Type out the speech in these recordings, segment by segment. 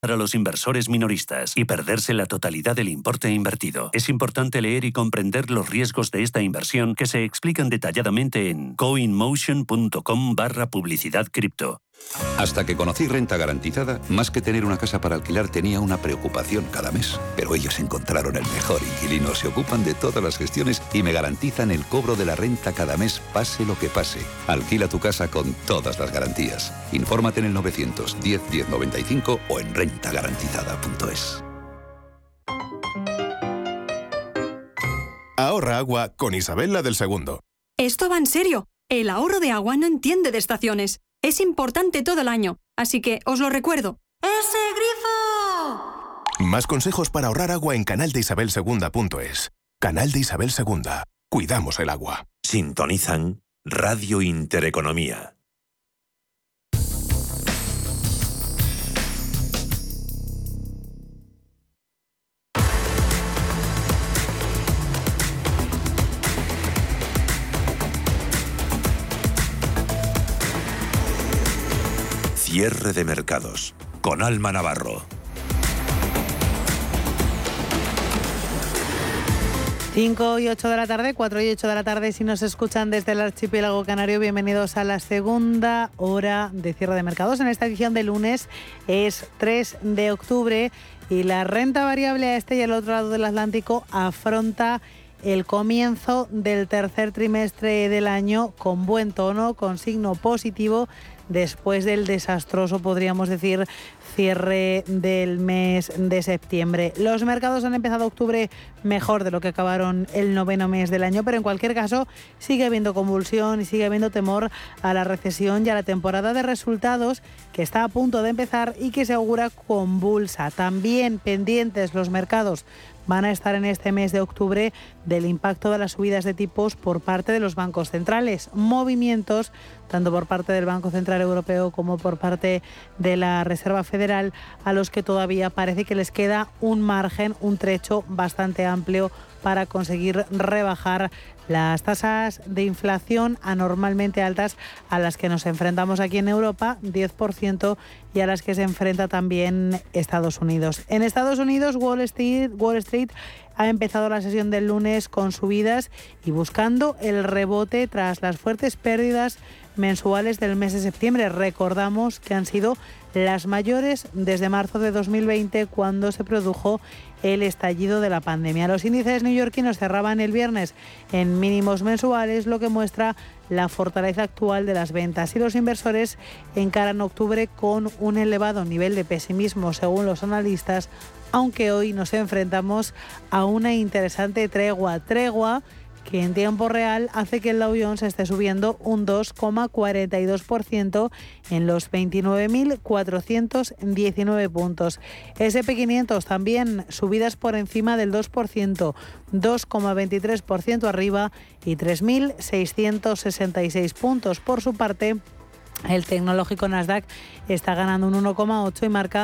para los inversores minoristas y perderse la totalidad del importe invertido. Es importante leer y comprender los riesgos de esta inversión que se explican detalladamente en coinmotion.com/publicidad cripto. Hasta que conocí Renta Garantizada, más que tener una casa para alquilar tenía una preocupación cada mes. Pero ellos encontraron el mejor inquilino, se ocupan de todas las gestiones y me garantizan el cobro de la renta cada mes, pase lo que pase. Alquila tu casa con todas las garantías. Infórmate en el 910 1095 o en rentagarantizada.es. Ahorra agua con Isabel la del Segundo. Esto va en serio. El ahorro de agua no entiende de estaciones. Es importante todo el año, así que os lo recuerdo. ¡Ese grifo! Más consejos para ahorrar agua en canaldeisabelsegunda.es. Canal de Isabel Segunda. Cuidamos el agua. Sintonizan Radio Intereconomía. Cierre de mercados con Alma Navarro. 5 y 8 de la tarde, 4 y 8 de la tarde, si nos escuchan desde el archipiélago canario, bienvenidos a la segunda hora de cierre de mercados. En esta edición de lunes es 3 de octubre y la renta variable a este y al otro lado del Atlántico afronta el comienzo del tercer trimestre del año con buen tono, con signo positivo, después del desastroso, podríamos decir, cierre del mes de septiembre. Los mercados han empezado octubre mejor de lo que acabaron el noveno mes del año, pero en cualquier caso sigue habiendo convulsión y sigue habiendo temor a la recesión y a la temporada de resultados que está a punto de empezar y que se augura convulsa. También pendientes los mercados van a estar en este mes de octubre del impacto de las subidas de tipos por parte de los bancos centrales. Movimientos tanto por parte del Banco Central Europeo como por parte de la Reserva Federal, a los que todavía parece que les queda un margen, un trecho bastante amplio para conseguir rebajar las tasas de inflación anormalmente altas a las que nos enfrentamos aquí en Europa, 10%, y a las que se enfrenta también Estados Unidos. En Estados Unidos, Wall Street ha empezado la sesión del lunes con subidas y buscando el rebote tras las fuertes pérdidas mensuales del mes de septiembre. Recordamos que han sido las mayores desde marzo de 2020, cuando se produjo el estallido de la pandemia. Los índices neoyorquinos cerraban el viernes en mínimos mensuales, lo que muestra la fortaleza actual de las ventas, y los inversores encaran octubre con un elevado nivel de pesimismo según los analistas, aunque hoy nos enfrentamos a una interesante tregua que en tiempo real hace que el Dow Jones esté subiendo un 2,42% en los 29.419 puntos. S&P 500 también subidas por encima del 2%, 2,23% arriba y 3.666 puntos. Por su parte, el tecnológico Nasdaq está ganando un 1,8 y marca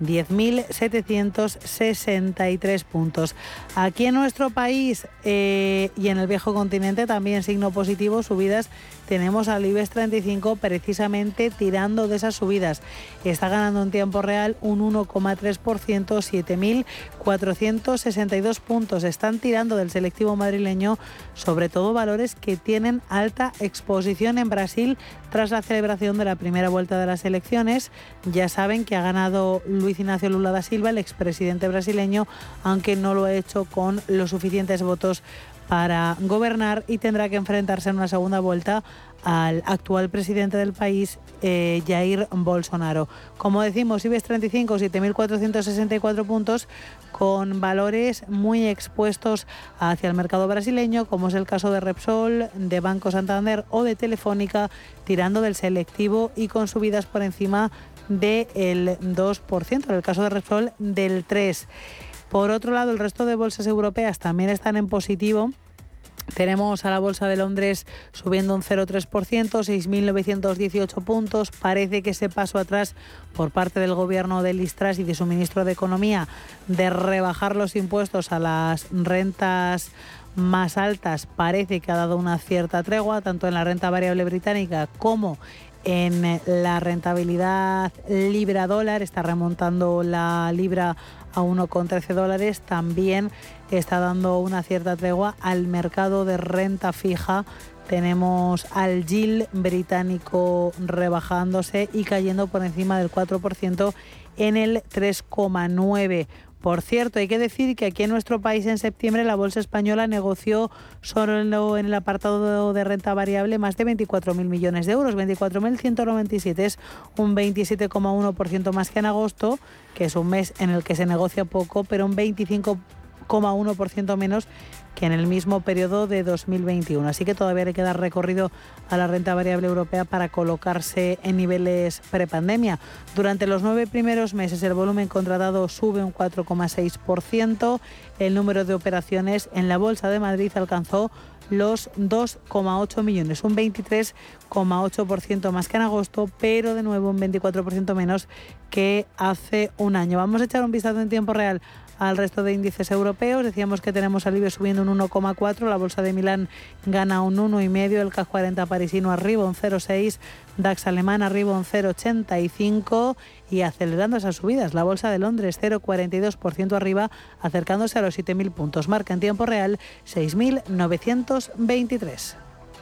10.763 puntos. Aquí en nuestro país y en el viejo continente también signo positivo, subidas. Tenemos al IBEX 35 precisamente tirando de esas subidas. Está ganando en tiempo real un 1,3%, 7.462 puntos. Están tirando del selectivo madrileño, sobre todo valores que tienen alta exposición en Brasil tras la celebración de la primera vuelta de las elecciones. Ya saben que ha ganado Luis Ignacio Lula da Silva, el expresidente brasileño, aunque no lo ha hecho con los suficientes votos para gobernar, y tendrá que enfrentarse en una segunda vuelta al actual presidente del país, Jair Bolsonaro. Como decimos, IBEX 35, 7.464 puntos, con valores muy expuestos hacia el mercado brasileño, como es el caso de Repsol, de Banco Santander o de Telefónica, tirando del selectivo y con subidas por encima del 2%, en el caso de Repsol del 3%. Por otro lado, el resto de bolsas europeas también están en positivo. Tenemos a la Bolsa de Londres subiendo un 0,3%, 6.918 puntos. Parece que ese paso atrás por parte del gobierno de Liz Truss y de su ministro de Economía de rebajar los impuestos a las rentas más altas parece que ha dado una cierta tregua, tanto en la renta variable británica como en la rentabilidad libra-dólar, está remontando la libra a $1,13, también está dando una cierta tregua al mercado de renta fija. Tenemos al yield británico rebajándose y cayendo por encima del 4% en el 3,9%. Por cierto, hay que decir que aquí en nuestro país en septiembre la bolsa española negoció solo en el apartado de renta variable más de 24.000 millones de euros, 24.197, es un 27,1% más que en agosto, que es un mes en el que se negocia poco, pero un 25,1% menos que en el mismo periodo de 2021. Así que todavía le queda recorrido a la renta variable europea para colocarse en niveles prepandemia. Durante los 9 primeros meses el volumen contratado sube un 4,6%. El número de operaciones en la Bolsa de Madrid alcanzó los 2,8 millones, un 23,8% más que en agosto, pero de nuevo un 24% menos que hace un año. Vamos a echar un vistazo en tiempo real al resto de índices europeos. Decíamos que tenemos al IBEX subiendo un 1,4, la bolsa de Milán gana un 1,5, el CAC 40 parisino arriba un 0,6, DAX alemán arriba un 0,85 y acelerando esas subidas, la bolsa de Londres 0,42% arriba, acercándose a los 7.000 puntos, marca en tiempo real 6.923.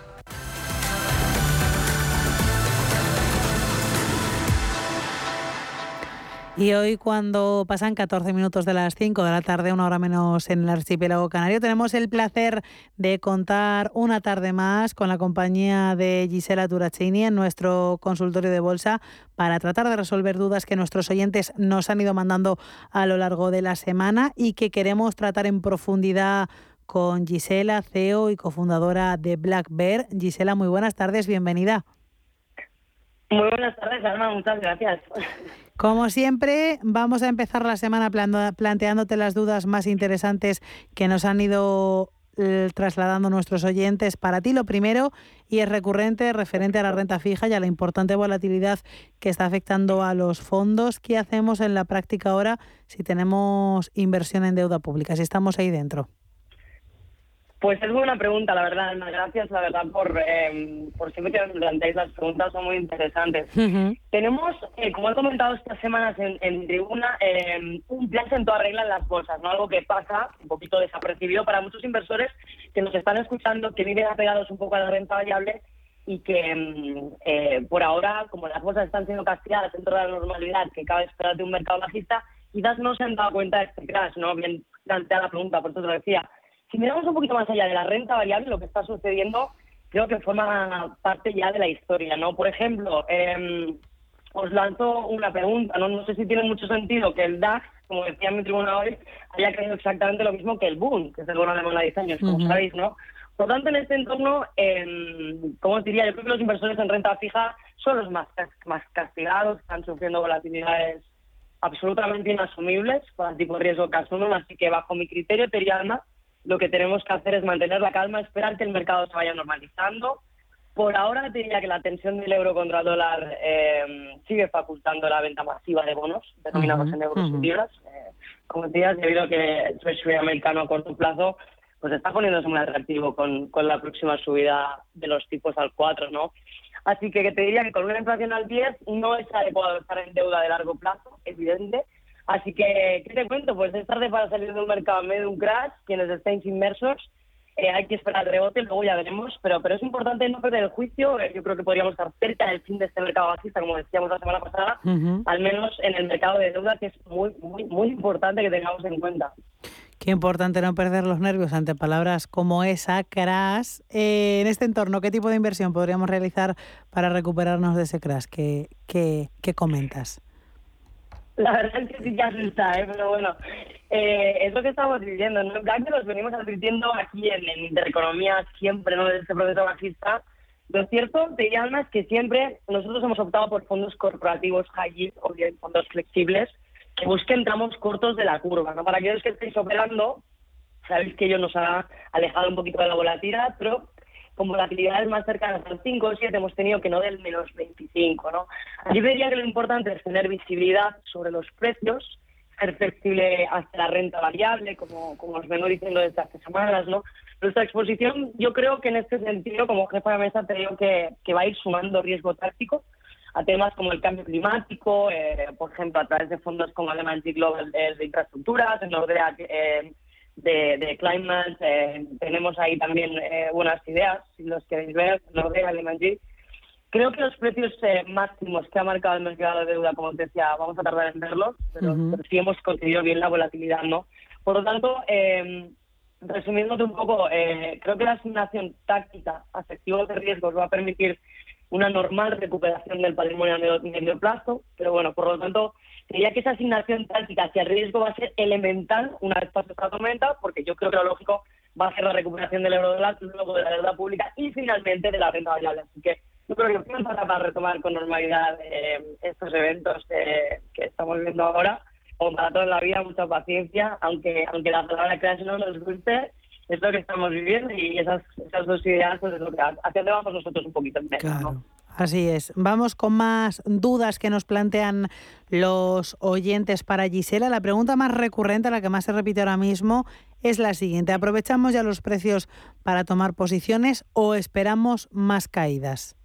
Y hoy, cuando pasan 14 minutos de las 5 de la tarde, una hora menos en el archipiélago canario, tenemos el placer de contar una tarde más con la compañía de Gisela Turacini en nuestro consultorio de bolsa para tratar de resolver dudas que nuestros oyentes nos han ido mandando a lo largo de la semana y que queremos tratar en profundidad con Gisela, CEO y cofundadora de Black Bear. Gisela, muy buenas tardes, bienvenida. Muy buenas tardes, Alma, muchas gracias. Como siempre, vamos a empezar la semana planteándote las dudas más interesantes que nos han ido trasladando nuestros oyentes. Para ti, lo primero, y es recurrente, referente a la renta fija y a la importante volatilidad que está afectando a los fondos. ¿Qué hacemos en la práctica ahora si tenemos inversión en deuda pública, si estamos ahí dentro? Pues es buena pregunta, la verdad, Alma. Gracias, la verdad, por siempre que nos planteáis las preguntas, son muy interesantes. Uh-huh. Tenemos, como he comentado estas semanas en Tribuna, un plan en toda regla en las bolsas, ¿no? Algo que pasa un poquito desapercibido para muchos inversores que nos están escuchando, que viven apegados un poco a la renta variable y que por ahora, como las bolsas están siendo castigadas dentro de la normalidad que cabe esperar de un mercado bajista, quizás no se han dado cuenta de este crash, ¿no? Bien planteada la pregunta, por eso te lo decía. Si miramos un poquito más allá de la renta variable, lo que está sucediendo creo que forma parte ya de la historia, ¿no? Por ejemplo, os lanzo una pregunta, ¿no? No sé si tiene mucho sentido que el DAX, como decía en mi tribuna hoy, haya caído exactamente lo mismo que el Bund, que es el bono alemán a 10 años, como sabéis, ¿no? Por tanto, en este entorno, como os diría, yo creo que los inversores en renta fija son los más castigados, están sufriendo volatilidades absolutamente inasumibles para el tipo de riesgo que asumen, así que bajo mi criterio, Alma, lo que tenemos que hacer es mantener la calma, esperar que el mercado se vaya normalizando. Por ahora te diría que la tensión del euro contra el dólar sigue facultando la venta masiva de bonos denominados en euros y libras. Como decías, debido a que el Treasury americano a corto plazo pues está poniéndose muy atractivo con la próxima subida de los tipos al 4, ¿no? Así que te diría que con una inflación al 10 no es adecuado estar en deuda de largo plazo, evidente. Así que, ¿qué te cuento? Pues es tarde para salir de un mercado en medio de un crash. Quienes estéis inmersos, hay que esperar el rebote, luego ya veremos. Pero es importante no perder el juicio. Yo creo que podríamos estar cerca del fin de este mercado bajista, como decíamos la semana pasada, al menos en el mercado de deuda, que es muy, muy, muy importante que tengamos en cuenta. Qué importante no perder los nervios ante palabras como esa, crash. En este entorno, ¿qué tipo de inversión podríamos realizar para recuperarnos de ese crash? ¿Qué comentas? La verdad es que sí que asusta, pero bueno, es lo que estamos diciendo, ¿no? En plan que los venimos advirtiendo aquí en Intereconomía siempre, ¿no? Desde este proceso bajista. Lo cierto, te diría, Alma, es que siempre nosotros hemos optado por fondos corporativos high yield o bien fondos flexibles que busquen tramos cortos de la curva, ¿no? Para aquellos que estéis operando, sabéis que ello nos ha alejado un poquito de la volatilidad, pero con volatilidades más cercanas al 5 o 7 hemos tenido que no del menos 25, ¿no? Yo diría que lo importante es tener visibilidad sobre los precios, ser flexible hasta la renta variable, como os vengo diciendo desde hace semanas, ¿no? Nuestra exposición, yo creo que en este sentido, como jefa de mesa, te digo que va a ir sumando riesgo táctico a temas como el cambio climático, por ejemplo, a través de fondos como Alemanji Global de infraestructuras, en Nordea de Climate, tenemos ahí también buenas ideas, si los queréis ver, Nordea, Alemanji. Creo que los precios máximos que ha marcado el mercado de deuda, como te decía, vamos a tardar en verlos, pero sí hemos conseguido bien la volatilidad, ¿no? Por lo tanto, resumiéndote un poco, creo que la asignación táctica a activos de riesgos va a permitir una normal recuperación del patrimonio a medio plazo, pero bueno, por lo tanto, diría que esa asignación táctica hacia el riesgo va a ser elemental una vez pase esta tormenta, porque yo creo que lo lógico va a ser la recuperación del eurodólar, luego de la deuda pública y finalmente de la renta variable. Así que yo creo que falta para retomar con normalidad estos eventos que estamos viendo ahora. Como para toda la vida, mucha paciencia, aunque la palabra crash no nos guste, es lo que estamos viviendo y esas dos ideas pues es lo que hacia dónde vamos nosotros un poquito en medio, claro. ¿no? Así es. Vamos con más dudas que nos plantean los oyentes para Gisela. La pregunta más recurrente, la que más se repite ahora mismo, es la siguiente. ¿Aprovechamos ya los precios para tomar posiciones o esperamos más caídas?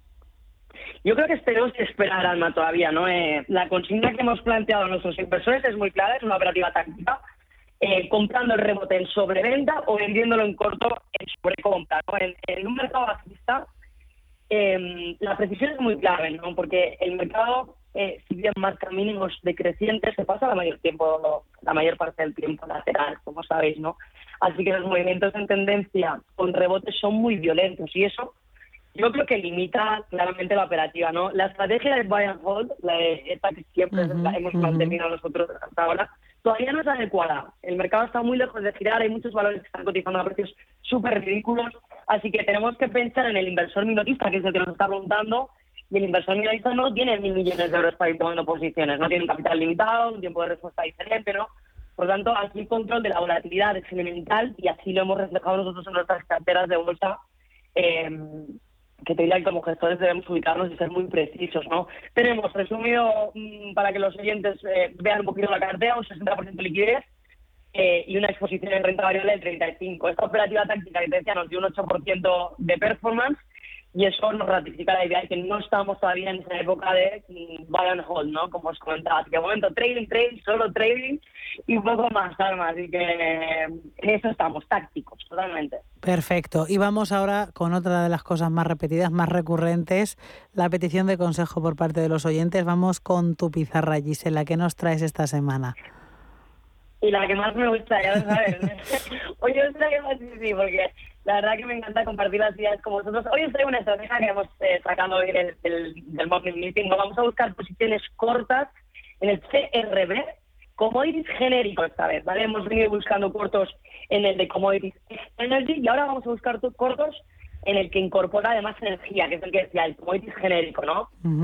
Yo creo que tenemos que esperar, Alma, todavía, ¿no? La consigna que hemos planteado a nuestros inversores es muy clara, es una operativa táctica, comprando el rebote en sobreventa o vendiéndolo en corto en sobrecompra, ¿no? En un mercado bajista, la precisión es muy clave, ¿no? Porque el mercado, si bien marca mínimos decrecientes, se pasa la mayor parte del tiempo lateral, como sabéis, ¿no? Así que los movimientos en tendencia con rebotes son muy violentos y eso yo creo que limita claramente la operativa, ¿no? La estrategia de buy and hold, esta que siempre hemos mantenido nosotros hasta ahora, todavía no es adecuada. El mercado está muy lejos de girar, hay muchos valores que están cotizando a precios súper ridículos, así que tenemos que pensar en el inversor minorista, que es el que nos está preguntando, y el inversor minorista no tiene 1.000 millones de euros para ir tomando posiciones, no tiene un capital limitado, un tiempo de respuesta diferente, ¿no? Por lo tanto, aquí el control de la volatilidad es elemental y así lo hemos reflejado nosotros en nuestras carteras de bolsa, que te diría que como gestores debemos ubicarnos y ser muy precisos, ¿no? Tenemos resumido, para que los oyentes vean un poquito la cartera, un 60% de liquidez y una exposición en renta variable del 35%. Esta operativa táctica que te decía nos dio un 8% de performance y eso nos ratifica la idea de que no estamos todavía en esa época de buy and hold, ¿no? Como os comentaba. Así que de momento trading, solo trading y un poco más, Alma. Así que en eso estamos, tácticos, totalmente. Perfecto. Y vamos ahora con otra de las cosas más repetidas, más recurrentes, la petición de consejo por parte de los oyentes. Vamos con tu pizarra, Gisela. ¿Qué nos traes esta semana? Y la que más me gusta, ya lo sabes. Hoy os traigo sí, porque la verdad que me encanta compartir las ideas con vosotros. Hoy os traigo una estrategia que hemos sacado hoy del Morning Meeting. Vamos a buscar posiciones cortas en el CRB, commodities genérico esta vez, ¿vale? Hemos venido buscando cortos en el de commodities energy y ahora vamos a buscar cortos en el que incorpora además energía, que es el que decía, el commodities genérico, ¿no?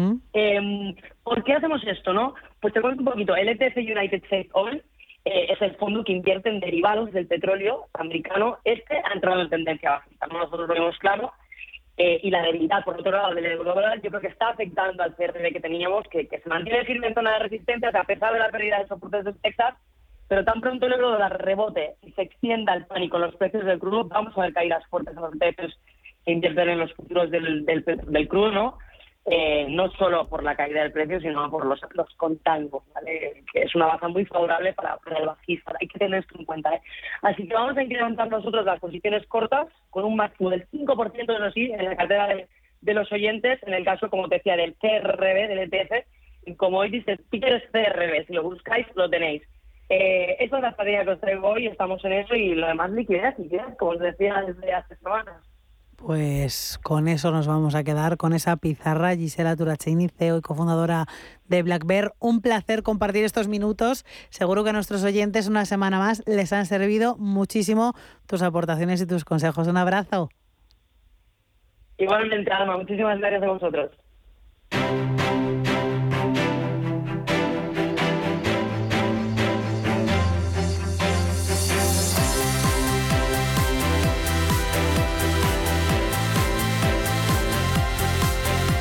¿Por qué hacemos esto, no? Pues te cuento un poquito. El ETF United States Oil es el fondo que invierte en derivados del petróleo americano. Ha entrado en tendencia bajista, ¿no? Nosotros lo vemos claro. Y la debilidad, por otro lado, del eurodólar, yo creo que está afectando al CRB que teníamos, que se mantiene firme en zona de resistencia, a pesar de la pérdida de soportes de Texas, pero tan pronto el eurodólar rebote y se extienda el pánico en los precios del crudo, vamos a ver caídas fuertes en los ETFs que invierten en los futuros del crudo, ¿no? No solo por la caída del precio, sino por los contangos, ¿vale? Que es una baza muy favorable para el bajista. Hay que tener esto en cuenta, ¿eh? Así que vamos a incrementar nosotros las posiciones cortas con un máximo del 5%, eso sí, en la cartera de los oyentes, en el caso, como te decía, del CRB, del ETF, como hoy dice, Peters CRB, si lo buscáis, lo tenéis. Esa es la estrategia que os traigo hoy, estamos en eso, y lo demás liquidez, como os decía desde hace semanas. Pues con eso nos vamos a quedar, con esa pizarra. Gisela Turacini, CEO y cofundadora de Black Bear. Un placer compartir estos minutos. Seguro que a nuestros oyentes una semana más les han servido muchísimo tus aportaciones y tus consejos. Un abrazo. Igualmente, Alma. Muchísimas gracias a vosotros.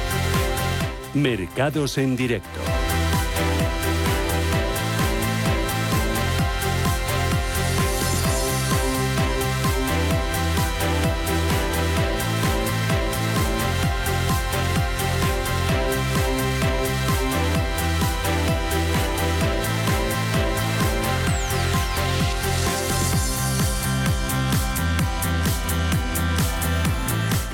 Mercados en directo.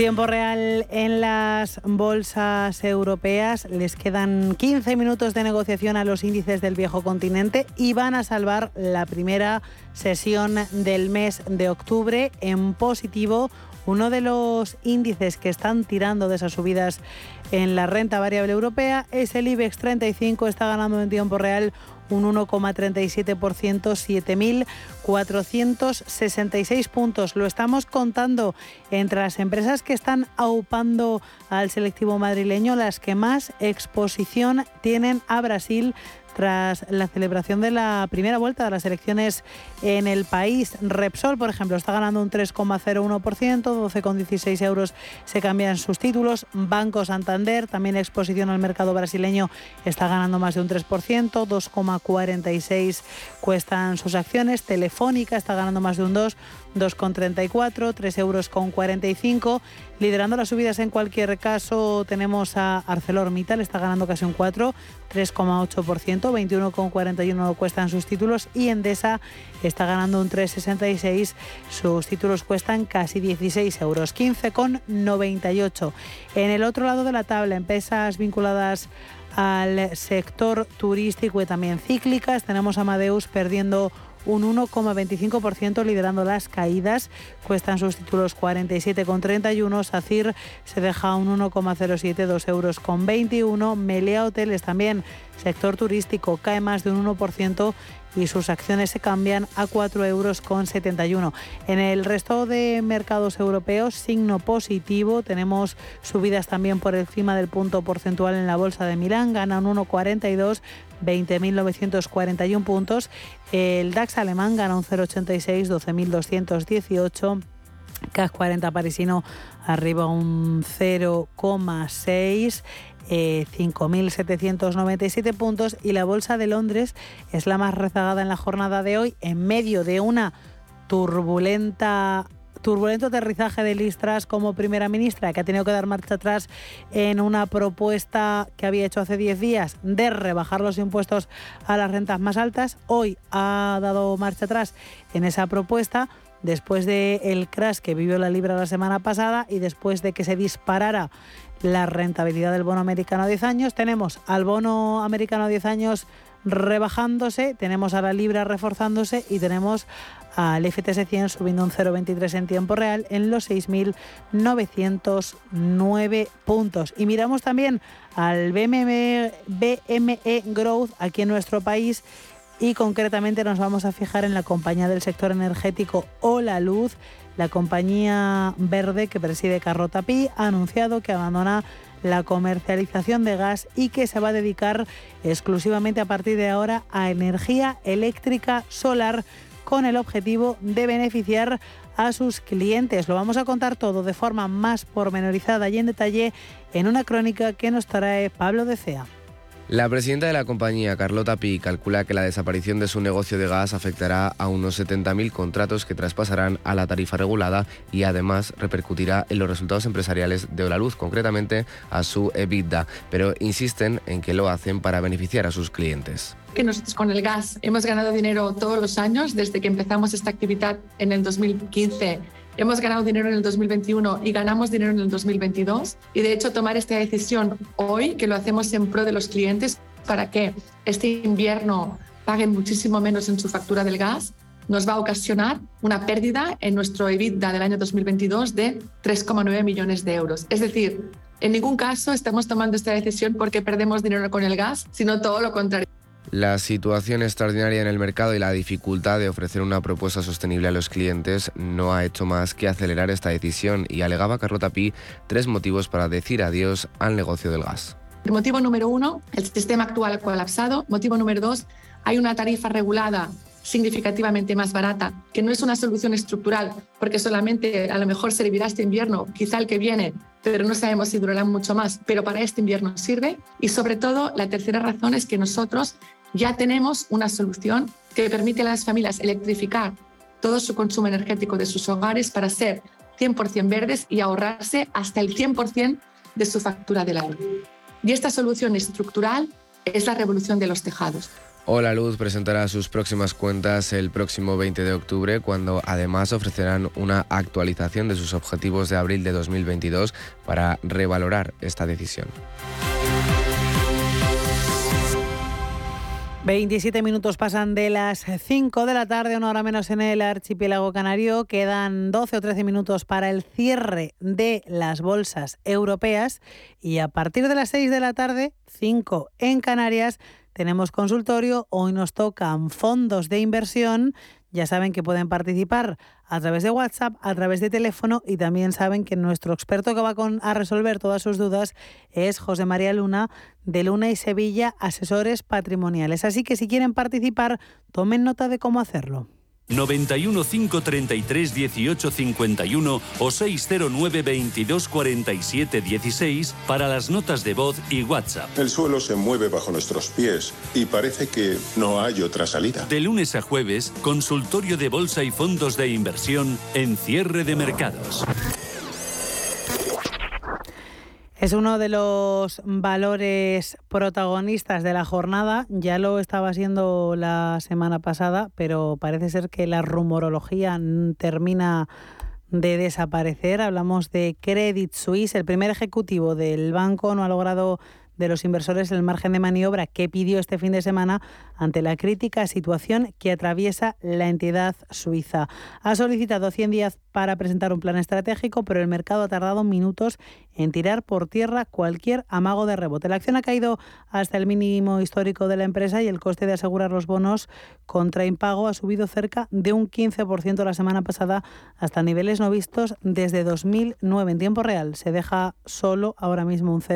Tiempo real en las bolsas europeas. Les quedan 15 minutos de negociación a los índices del viejo continente y van a salvar la primera sesión del mes de octubre en positivo. Uno de los índices que están tirando de esas subidas en la renta variable europea es el IBEX 35, está ganando en tiempo real un 1,37%, 7.466 puntos. Lo estamos contando entre las empresas que están aupando al selectivo madrileño, las que más exposición tienen a Brasil tras la celebración de la primera vuelta de las elecciones en el país. Repsol, por ejemplo, está ganando un 3,01%, 12,16 euros se cambian sus títulos. Banco Santander, también exposición al mercado brasileño, está ganando más de un 3%, 2,46 cuestan sus acciones. Telefónica está ganando más de un 2,34, 3,45 euros. Liderando las subidas en cualquier caso tenemos a ArcelorMittal, está ganando casi un 4, 3,8%, 21,41 cuestan sus títulos, y Endesa está ganando un 3,66, sus títulos cuestan casi 16 euros, 15,98. En el otro lado de la tabla, empresas vinculadas al sector turístico y también cíclicas, tenemos a Amadeus perdiendo un 1,25%, liderando las caídas, cuestan sus títulos 47,31, SACIR se deja un 1,07, 2,21 euros, Meliá Hoteles, también sector turístico, cae más de un 1% y sus acciones se cambian a 4,71 euros. En el resto de mercados europeos, signo positivo, tenemos subidas también por encima del punto porcentual en la bolsa de Milán, gana un 1,42, 20.941 puntos. El DAX alemán gana un 0,86, 12.218. CAC 40 parisino arriba un 0,6, 5.797 puntos, y la bolsa de Londres es la más rezagada en la jornada de hoy, en medio de una turbulento aterrizaje de Liz Truss como primera ministra, que ha tenido que dar marcha atrás en una propuesta que había hecho hace 10 días de rebajar los impuestos a las rentas más altas. Hoy ha dado marcha atrás en esa propuesta, después del crash que vivió la libra la semana pasada y después de que se disparara la rentabilidad del bono americano a 10 años. Tenemos al bono americano a 10 años rebajándose, tenemos a la libra reforzándose y tenemos al FTSE 100 subiendo un 0,23 en tiempo real en los 6.909 puntos. Y miramos también al BME Growth aquí en nuestro país, y concretamente nos vamos a fijar en la compañía del sector energético Holaluz. La compañía verde que preside Carlota Pi ha anunciado que abandona la comercialización de gas y que se va a dedicar exclusivamente a partir de ahora a energía eléctrica solar, con el objetivo de beneficiar a sus clientes. Lo vamos a contar todo de forma más pormenorizada y en detalle en una crónica que nos trae Pablo de Cea. La presidenta de la compañía, Carlota Pi, calcula que la desaparición de su negocio de gas afectará a unos 70.000 contratos que traspasarán a la tarifa regulada y además repercutirá en los resultados empresariales de Holaluz, concretamente a su EBITDA, pero insisten en que lo hacen para beneficiar a sus clientes. Que nosotros con el gas hemos ganado dinero todos los años desde que empezamos esta actividad en el 2015. Hemos ganado dinero en el 2021 y ganamos dinero en el 2022. Y de hecho tomar esta decisión hoy, que lo hacemos en pro de los clientes, para que este invierno paguen muchísimo menos en su factura del gas, nos va a ocasionar una pérdida en nuestro EBITDA del año 2022 de 3,9 millones de euros. Es decir, en ningún caso estamos tomando esta decisión porque perdemos dinero con el gas, sino todo lo contrario. La situación extraordinaria en el mercado y la dificultad de ofrecer una propuesta sostenible a los clientes no ha hecho más que acelerar esta decisión, y alegaba Carlota Pi 3 motivos para decir adiós al negocio del gas. El motivo número 1, el sistema actual ha colapsado. Motivo número 2, hay una tarifa regulada significativamente más barata, que no es una solución estructural, porque solamente a lo mejor servirá este invierno, quizá el que viene, pero no sabemos si durará mucho más, pero para este invierno sirve. Y sobre todo, la tercera razón es que nosotros ya tenemos una solución que permite a las familias electrificar todo su consumo energético de sus hogares para ser 100% verdes y ahorrarse hasta el 100% de su factura de la luz. Y esta solución estructural es la revolución de los tejados. Hola Luz presentará sus próximas cuentas el próximo 20 de octubre, cuando además ofrecerán una actualización de sus objetivos de abril de 2022 para revalorar esta decisión. 27 minutos pasan de las 5 de la tarde, una hora menos en el archipiélago canario. Quedan 12 o 13 minutos para el cierre de las bolsas europeas y a partir de las 6 de la tarde, 5 en Canarias, tenemos consultorio. Hoy nos tocan fondos de inversión. Ya saben que pueden participar a través de WhatsApp, a través de teléfono, y también saben que nuestro experto que va a resolver todas sus dudas es José María Luna, de Luna y Sevilla, asesores patrimoniales. Así que si quieren participar, tomen nota de cómo hacerlo. 91 533 18 51 o 609 22 47 16 para las notas de voz y WhatsApp. El suelo se mueve bajo nuestros pies y parece que no hay otra salida. De lunes a jueves, consultorio de bolsa y fondos de inversión en cierre de mercados. Es uno de los valores protagonistas de la jornada. Ya lo estaba siendo la semana pasada, pero parece ser que la rumorología termina de desaparecer. Hablamos de Credit Suisse. El primer ejecutivo del banco no ha logrado de los inversores el margen de maniobra que pidió este fin de semana ante la crítica situación que atraviesa la entidad suiza. Ha solicitado 100 días para presentar un plan estratégico, pero el mercado ha tardado minutos en tirar por tierra cualquier amago de rebote. La acción ha caído hasta el mínimo histórico de la empresa y el coste de asegurar los bonos contra impago ha subido cerca de un 15% la semana pasada, hasta niveles no vistos desde 2009. En tiempo real se deja solo ahora mismo un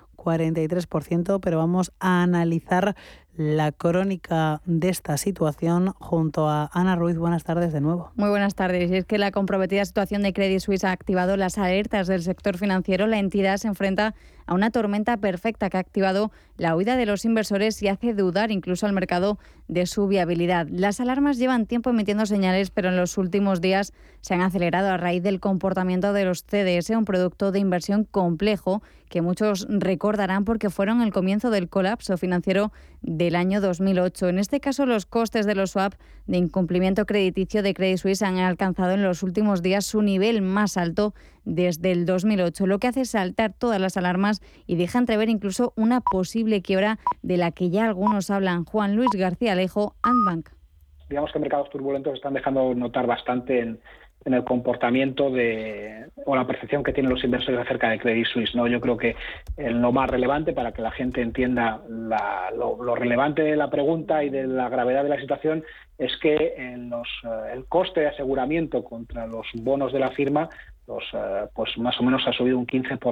0,43%, pero vamos a analizar la crónica de esta situación junto a Ana Ruiz. Buenas tardes de nuevo. Muy buenas tardes. Y es que la comprometida situación de Credit Suisse ha activado las alertas del sector financiero. La entidad se enfrenta a una tormenta perfecta que ha activado la huida de los inversores y hace dudar incluso al mercado de su viabilidad. Las alarmas llevan tiempo emitiendo señales, pero en los últimos días se han acelerado a raíz del comportamiento de los CDS, un producto de inversión complejo que muchos recordarán porque fueron el comienzo del colapso financiero del año 2008. En este caso, los costes de los swap de incumplimiento crediticio de Credit Suisse han alcanzado en los últimos días su nivel más alto desde el 2008, lo que hace saltar todas las alarmas y deja entrever incluso una posible quiebra de la que ya algunos hablan. Juan Luis García Alejo, Andbank. Digamos que mercados turbulentos están dejando notar bastante en el comportamiento o la percepción que tienen los inversores acerca de Credit Suisse, ¿no? Yo creo que lo más relevante para que la gente entienda lo relevante de la pregunta y de la gravedad de la situación es que el coste de aseguramiento contra los bonos de la firma pues más o menos ha subido un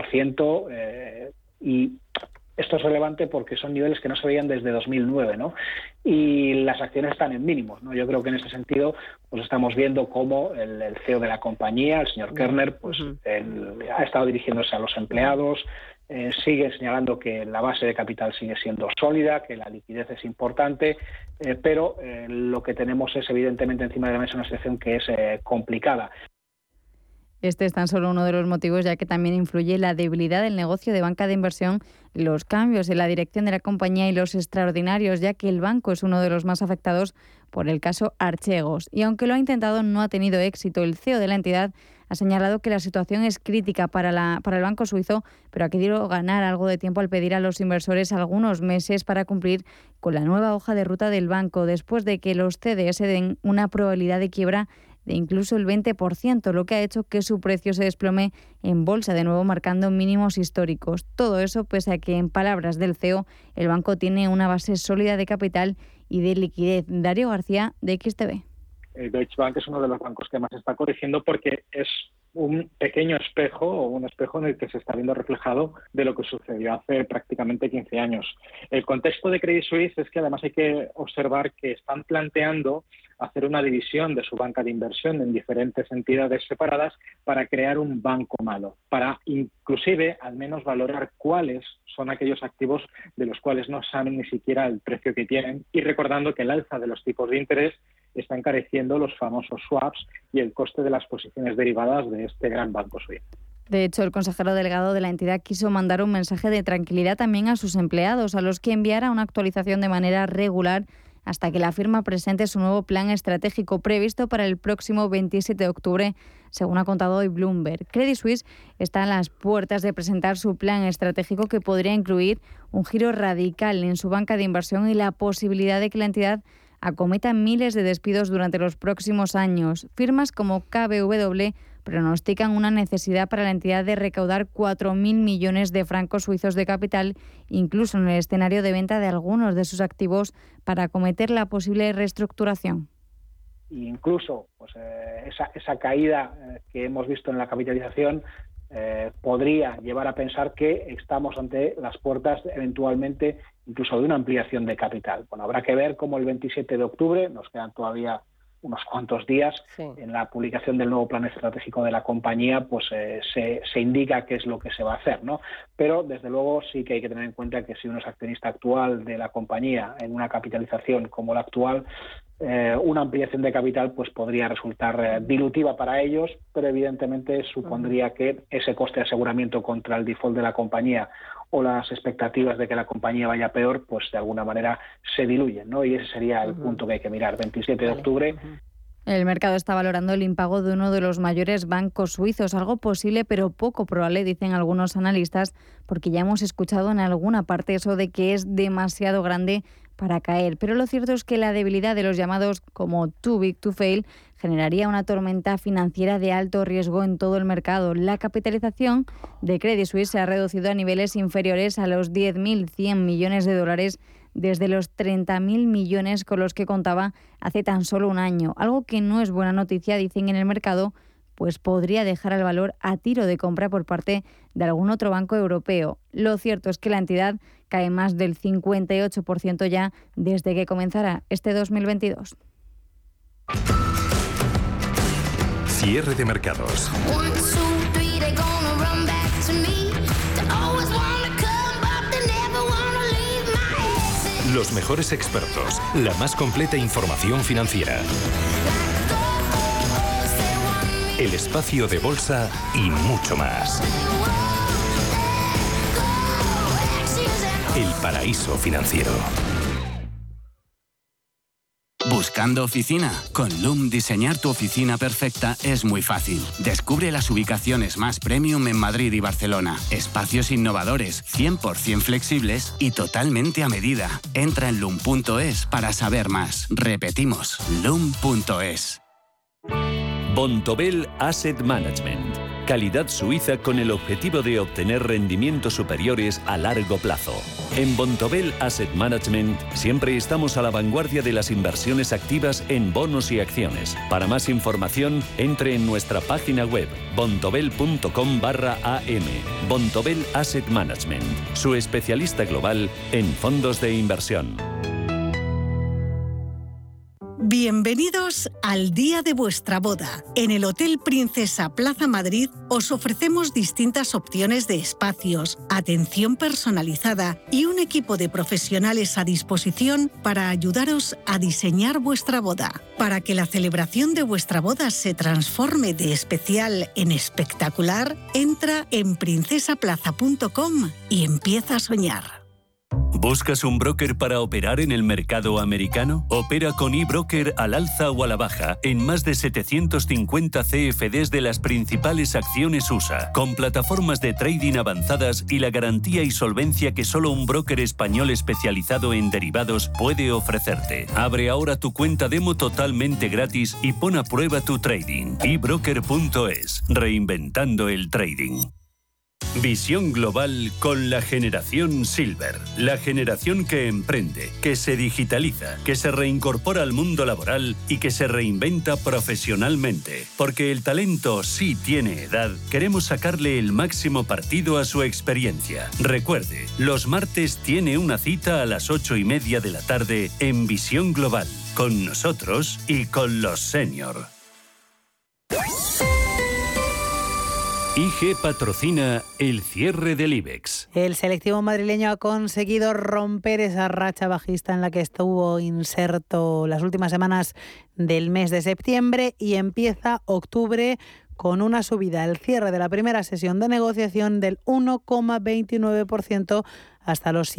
15%, y esto es relevante porque son niveles que no se veían desde 2009, ¿no? Y las acciones están en mínimos, ¿no? Yo creo que en este sentido pues estamos viendo cómo el CEO de la compañía, el señor Kerner, pues ha estado dirigiéndose a los empleados, sigue señalando que la base de capital sigue siendo sólida, que la liquidez es importante, pero lo que tenemos es evidentemente encima de la mesa una situación que es complicada. Este es tan solo uno de los motivos, ya que también influye la debilidad del negocio de banca de inversión, los cambios en la dirección de la compañía y los extraordinarios, ya que el banco es uno de los más afectados por el caso Archegos. Y aunque lo ha intentado, no ha tenido éxito. El CEO de la entidad ha señalado que la situación es crítica para el banco suizo, pero ha querido ganar algo de tiempo al pedir a los inversores algunos meses para cumplir con la nueva hoja de ruta del banco, después de que los CDS den una probabilidad de quiebra de incluso el 20%, lo que ha hecho que su precio se desplome en bolsa, de nuevo marcando mínimos históricos. Todo eso pese a que, en palabras del CEO, el banco tiene una base sólida de capital y de liquidez. Darío García, de XTV. Deutsche Bank es uno de los bancos que más está corrigiendo porque es un pequeño espejo o un espejo en el que se está viendo reflejado de lo que sucedió hace prácticamente 15 años. El contexto de Credit Suisse es que además hay que observar que están planteando hacer una división de su banca de inversión en diferentes entidades separadas para crear un banco malo, para inclusive al menos valorar cuáles son aquellos activos de los cuales no saben ni siquiera el precio que tienen, y recordando que el alza de los tipos de interés está encareciendo los famosos swaps y el coste de las posiciones derivadas de este gran banco suizo. De hecho, el consejero delegado de la entidad quiso mandar un mensaje de tranquilidad también a sus empleados, a los que enviara una actualización de manera regular hasta que la firma presente su nuevo plan estratégico previsto para el próximo 27 de octubre, según ha contado hoy Bloomberg. Credit Suisse está a las puertas de presentar su plan estratégico, que podría incluir un giro radical en su banca de inversión y la posibilidad de que la entidad acometa miles de despidos durante los próximos años. Firmas como KBW pronostican una necesidad para la entidad de recaudar 4.000 millones de francos suizos de capital, incluso en el escenario de venta de algunos de sus activos para acometer la posible reestructuración. Incluso pues, esa caída que hemos visto en la capitalización podría llevar a pensar que estamos ante las puertas eventualmente incluso de una ampliación de capital. Bueno, habrá que ver cómo el 27 de octubre, nos quedan todavía unos cuantos días, en la publicación del nuevo plan estratégico de la compañía, pues se indica qué es lo que se va a hacer, ¿no? Pero desde luego sí que hay que tener en cuenta que si uno es accionista actual de la compañía en una capitalización como la actual, una ampliación de capital pues podría resultar dilutiva para ellos, pero evidentemente supondría que ese coste de aseguramiento contra el default de la compañía o las expectativas de que la compañía vaya peor, pues de alguna manera se diluyen, ¿no? Y ese sería el punto que hay que mirar, 27 de octubre. El mercado está valorando el impago de uno de los mayores bancos suizos, algo posible pero poco probable, dicen algunos analistas, porque ya hemos escuchado en alguna parte eso de que es demasiado grande para caer. Pero lo cierto es que la debilidad de los llamados como too big to fail generaría una tormenta financiera de alto riesgo en todo el mercado. La capitalización de Credit Suisse se ha reducido a niveles inferiores a los 10.100 millones de dólares desde los 30.000 millones con los que contaba hace tan solo un año. Algo que no es buena noticia, dicen en el mercado, pues podría dejar al valor a tiro de compra por parte de algún otro banco europeo. Lo cierto es que la entidad cae más del 58% ya desde que comenzara este 2022. Cierre de mercados. Los mejores expertos, la más completa información financiera. El espacio de bolsa y mucho más. El paraíso financiero. ¿Buscando oficina? Con Loom diseñar tu oficina perfecta es muy fácil. Descubre las ubicaciones más premium en Madrid y Barcelona. Espacios innovadores, 100% flexibles y totalmente a medida. Entra en loom.es para saber más. Repetimos, loom.es. Bontobel Asset Management. Calidad suiza con el objetivo de obtener rendimientos superiores a largo plazo. En Bontobel Asset Management siempre estamos a la vanguardia de las inversiones activas en bonos y acciones. Para más información, entre en nuestra página web bontobel.com/am. Bontobel Asset Management, su especialista global en fondos de inversión. Bienvenidos al día de vuestra boda. En el Hotel Princesa Plaza Madrid os ofrecemos distintas opciones de espacios, atención personalizada y un equipo de profesionales a disposición para ayudaros a diseñar vuestra boda. Para que la celebración de vuestra boda se transforme de especial en espectacular, entra en princesaplaza.com y empieza a soñar. ¿Buscas un broker para operar en el mercado americano? Opera con eBroker al alza o a la baja en más de 750 CFDs de las principales acciones USA, con plataformas de trading avanzadas y la garantía y solvencia que solo un broker español especializado en derivados puede ofrecerte. Abre ahora tu cuenta demo totalmente gratis y pon a prueba tu trading. eBroker.es, reinventando el trading. Visión global con la generación Silver, la generación que emprende, que se digitaliza, que se reincorpora al mundo laboral y que se reinventa profesionalmente. Porque el talento sí tiene edad, queremos sacarle el máximo partido a su experiencia. Recuerde, los martes tiene una cita a las 8:30 de la tarde en Visión Global, con nosotros y con los senior. IG patrocina el cierre del IBEX. El selectivo madrileño ha conseguido romper esa racha bajista en la que estuvo inserto las últimas semanas del mes de septiembre y empieza octubre con una subida al cierre de la primera sesión de negociación del 1,29% hasta los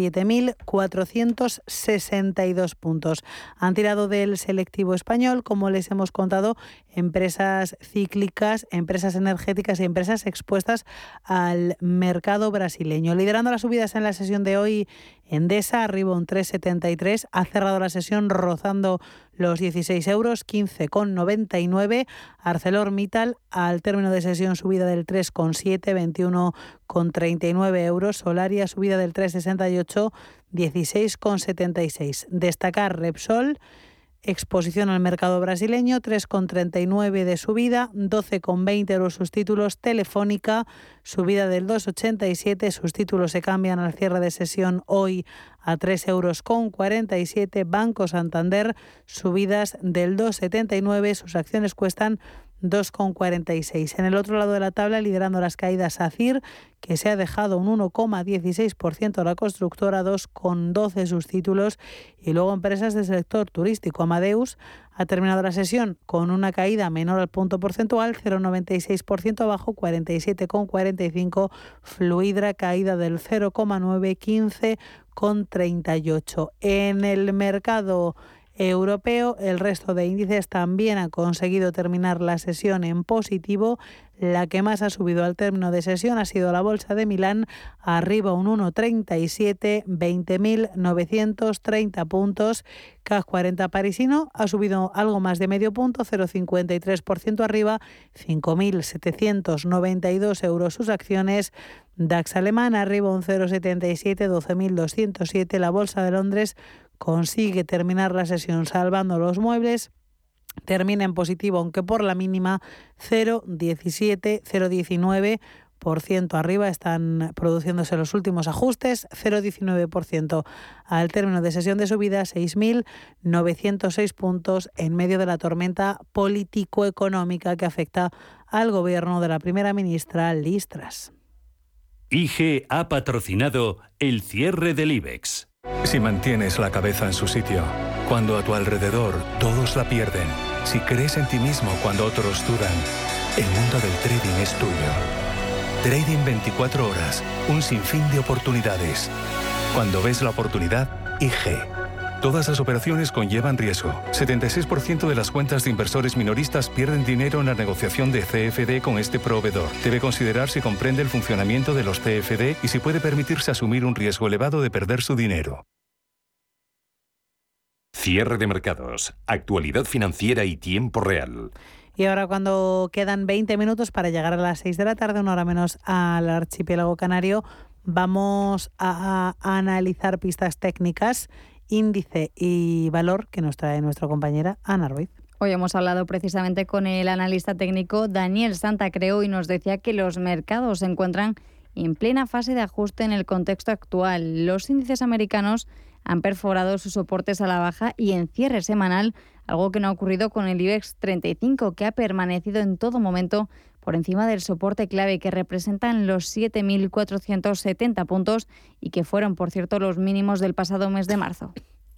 7.462 puntos. Han tirado del selectivo español, como les hemos contado, empresas cíclicas, empresas energéticas y empresas expuestas al mercado brasileño. Liderando las subidas en la sesión de hoy, Endesa arriba un 3,73, ha cerrado la sesión rozando los 16 euros, 15,99. ArcelorMittal al término de sesión subida del 3,7, 21,39 euros. Solaria subida del 3,68, 16,76. Destacar Repsol, exposición al mercado brasileño, 3,39 de subida, 12,20 euros sus títulos. Telefónica, subida del 2,87, sus títulos se cambian al cierre de sesión hoy a 3,47 euros. Banco Santander, subidas del 2,79, sus acciones cuestan 2,46. En el otro lado de la tabla, liderando las caídas, ACIR, que se ha dejado un 1,16%, la constructora 2,12 sus títulos, y luego empresas del sector turístico. Amadeus ha terminado la sesión con una caída menor al punto porcentual, 0,96% abajo, 47,45. Fluidra, caída del 0,9, 15,38. En el mercado europeo, el resto de índices también ha conseguido terminar la sesión en positivo. La que más ha subido al término de sesión ha sido la Bolsa de Milán, arriba un 1,37, 20.930 puntos. CAC 40 parisino ha subido algo más de medio punto, 0,53% arriba, 5.792 euros sus acciones. DAX alemán arriba un 0,77, 12.207. La Bolsa de Londres consigue terminar la sesión salvando los muebles. Termina en positivo, aunque por la mínima, 0,17, 0,19% arriba. Están produciéndose los últimos ajustes, 0,19% al término de sesión de subida, 6.906 puntos en medio de la tormenta político-económica que afecta al gobierno de la primera ministra Liz Truss. IG ha patrocinado el cierre del IBEX. Si mantienes la cabeza en su sitio, cuando a tu alrededor todos la pierden, si crees en ti mismo cuando otros dudan, el mundo del trading es tuyo. Trading 24 horas, un sinfín de oportunidades. Cuando ves la oportunidad, IG. Todas las operaciones conllevan riesgo. 76% de las cuentas de inversores minoristas pierden dinero en la negociación de CFD con este proveedor. Debe considerar si comprende el funcionamiento de los CFD y si puede permitirse asumir un riesgo elevado de perder su dinero. Cierre de mercados, actualidad financiera y tiempo real. Y ahora, cuando quedan 20 minutos para llegar a las 6 de la tarde, una hora menos, al archipiélago canario, vamos a analizar pistas técnicas, índice y valor que nos trae nuestra compañera Ana Ruiz. Hoy hemos hablado precisamente con el analista técnico Daniel Santacreu y nos decía que los mercados se encuentran en plena fase de ajuste en el contexto actual. Los índices americanos han perforado sus soportes a la baja y en cierre semanal, algo que no ha ocurrido con el IBEX 35, que ha permanecido en todo momento por encima del soporte clave que representan los 7.470 puntos y que fueron, por cierto, los mínimos del pasado mes de marzo.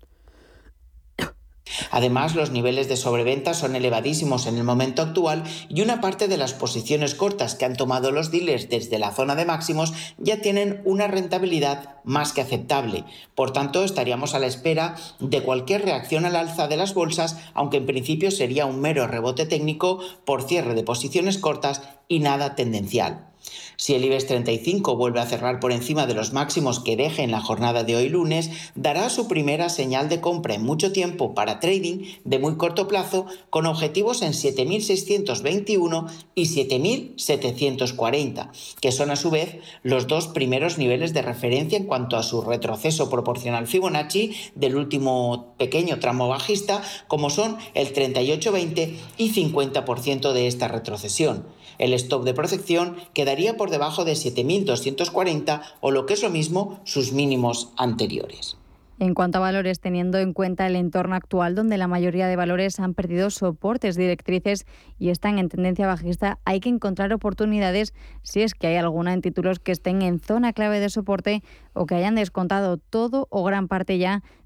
Además, los niveles de sobreventa son elevadísimos en el momento actual y una parte de las posiciones cortas que han tomado los dealers desde la zona de máximos ya tienen una rentabilidad más que aceptable. Por tanto, estaríamos a la espera de cualquier reacción al alza de las bolsas, aunque en principio sería un mero rebote técnico por cierre de posiciones cortas y nada tendencial. Si el IBEX 35 vuelve a cerrar por encima de los máximos que deje en la jornada de hoy lunes, dará su primera señal de compra en mucho tiempo para trading de muy corto plazo, con objetivos en 7.621 y 7.740, que son a su vez los dos primeros niveles de referencia en cuanto a su retroceso proporcional Fibonacci del último pequeño tramo bajista, como son el 38,20 y 50% de esta retrocesión. El stop de protección quedaría por debajo de 7.240 o, lo que es lo mismo, sus mínimos anteriores. En cuanto a valores, teniendo en cuenta el entorno actual, donde la mayoría de valores han perdido soportes directrices y están en tendencia bajista, hay que encontrar oportunidades si es que hay alguna en títulos que estén en zona clave de soporte o que hayan descontado todo o gran parte ya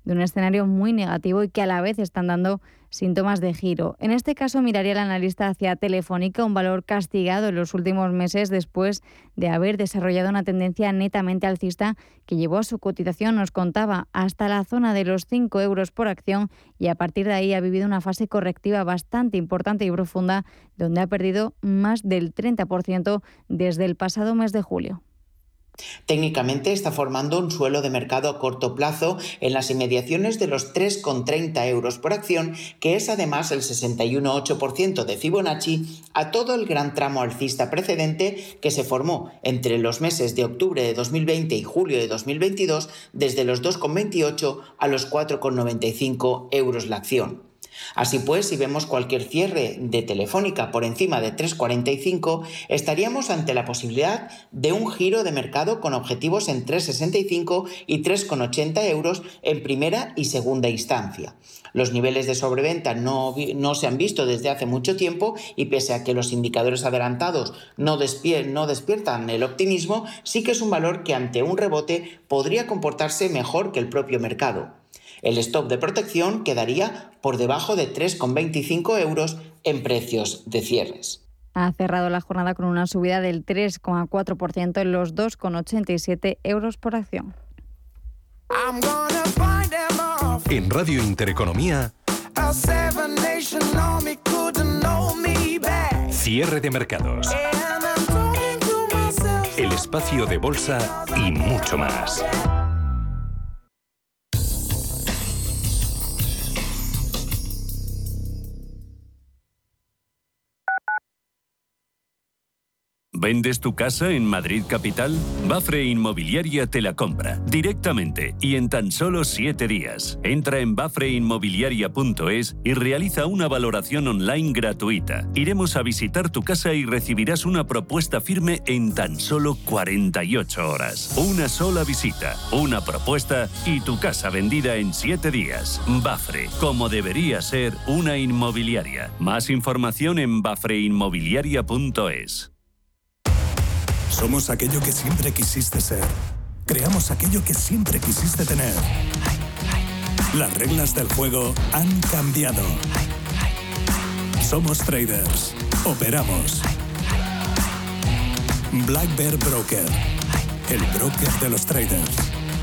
de un escenario muy negativo y que a la vez están dando síntomas de giro. En este caso miraría el analista hacia Telefónica, un valor castigado en los últimos meses después de haber desarrollado una tendencia netamente alcista que llevó a su cotización, nos contaba, hasta la zona de los 5 euros por acción, y a partir de ahí ha vivido una fase correctiva bastante importante y profunda, donde ha perdido más del 30% desde el pasado mes de julio. Técnicamente está formando un suelo de mercado a corto plazo en las inmediaciones de los 3,30 euros por acción, que es además el 61,8% de Fibonacci a todo el gran tramo alcista precedente que se formó entre los meses de octubre de 2020 y julio de 2022, desde los 2,28 a los 4,95 euros la acción. Así pues, si vemos cualquier cierre de Telefónica por encima de 3,45, estaríamos ante la posibilidad de un giro de mercado con objetivos en 3,65 y 3,80 euros en primera y segunda instancia. Los niveles de sobreventa no se han visto desde hace mucho tiempo y pese a que los indicadores adelantados no despiertan el optimismo, sí que es un valor que ante un rebote podría comportarse mejor que el propio mercado. El stop de protección quedaría por debajo de 3,25 euros en precios de cierres. Ha cerrado la jornada con una subida del 3,4% en los 2,87 euros por acción. En Radio Intereconomía, cierre de mercados, el espacio de bolsa y mucho más. ¿Vendes tu casa en Madrid Capital? Bafre Inmobiliaria te la compra directamente y en tan solo 7 días. Entra en bafreinmobiliaria.es y realiza una valoración online gratuita. Iremos a visitar tu casa y recibirás una propuesta firme en tan solo 48 horas. Una sola visita, una propuesta y tu casa vendida en 7 días. Bafre, como debería ser una inmobiliaria. Más información en bafreinmobiliaria.es. Somos aquello que siempre quisiste ser. Creamos aquello que siempre quisiste tener. Las reglas del juego han cambiado. Somos traders. Operamos. Black Bear Broker. El broker de los traders.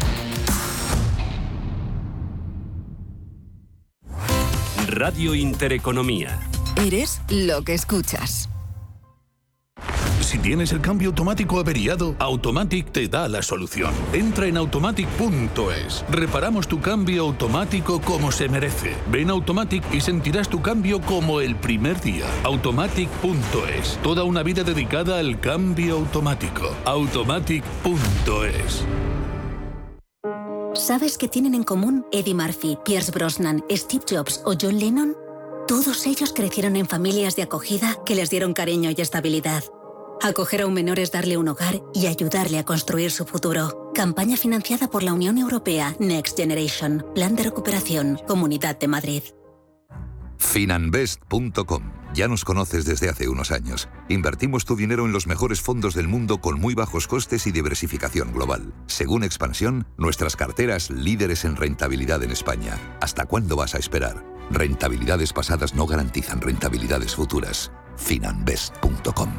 Radio Intereconomía. Eres lo que escuchas. Si tienes el cambio automático averiado, Automatic te da la solución. Entra en automatic.es. Reparamos tu cambio automático como se merece. Ven a Automatic y sentirás tu cambio como el primer día. Automatic.es. Toda una vida dedicada al cambio automático. Automatic.es. ¿Sabes qué tienen en común Eddie Murphy, Pierce Brosnan, Steve Jobs o John Lennon? Todos ellos crecieron en familias de acogida que les dieron cariño y estabilidad. Acoger a un menor es darle un hogar y ayudarle a construir su futuro. Campaña financiada por la Unión Europea Next Generation. Plan de recuperación. Comunidad de Madrid. Finanbest.com. Ya nos conoces desde hace unos años. Invertimos tu dinero en los mejores fondos del mundo con muy bajos costes y diversificación global. Según Expansión, nuestras carteras líderes en rentabilidad en España. ¿Hasta cuándo vas a esperar? Rentabilidades pasadas no garantizan rentabilidades futuras. Finanbest.com.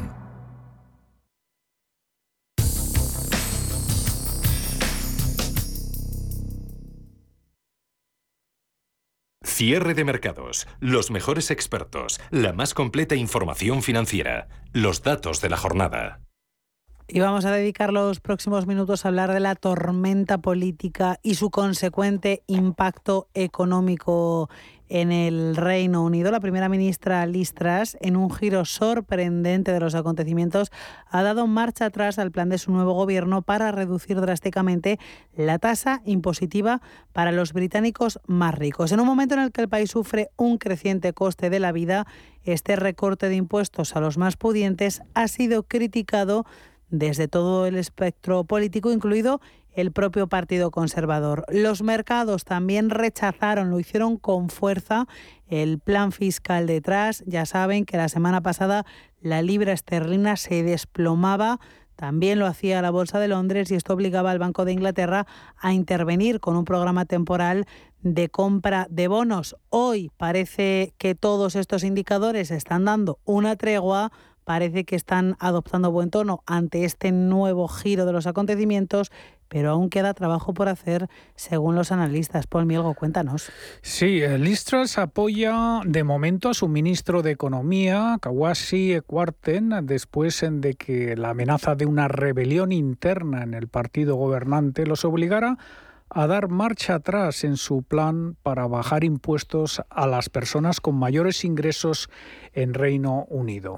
Cierre de mercados, los mejores expertos, la más completa información financiera, los datos de la jornada. Y vamos a dedicar los próximos minutos a hablar de la tormenta política y su consecuente impacto económico en el Reino Unido. La primera ministra Liz Truss, en un giro sorprendente de los acontecimientos, ha dado marcha atrás al plan de su nuevo gobierno para reducir drásticamente la tasa impositiva para los británicos más ricos. En un momento en el que el país sufre un creciente coste de la vida, este recorte de impuestos a los más pudientes ha sido criticado desde todo el espectro político, incluido el propio Partido Conservador. Los mercados también rechazaron, lo hicieron con fuerza, el plan fiscal de Truss. Ya saben que la semana pasada la libra esterlina se desplomaba también lo hacía la Bolsa de Londres, y esto obligaba al Banco de Inglaterra a intervenir con un programa temporal de compra de bonos. Hoy parece que todos estos indicadores están dando una tregua, parece que están adoptando buen tono ante este nuevo giro de los acontecimientos, pero aún queda trabajo por hacer según los analistas. Paul Mielgo, cuéntanos. Sí, Liz Truss apoya de momento a su ministro de Economía, Kwasi Kwarteng, después de que la amenaza de una rebelión interna en el partido gobernante los obligara a dar marcha atrás en su plan para bajar impuestos a las personas con mayores ingresos en Reino Unido.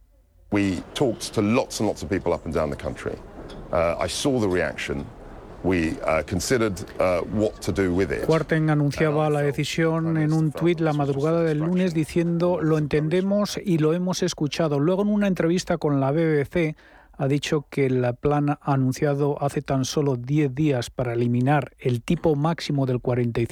We talked to lots and lots of people up and down the country. I saw the reaction. We considered what to do with it. Kwarteng anunciaba la decisión en un tuit la madrugada del lunes diciendo: lo entendemos y lo hemos escuchado. Luego, en una entrevista con la BBC, ha dicho que el plan anunciado hace tan solo 10 días para eliminar el tipo máximo del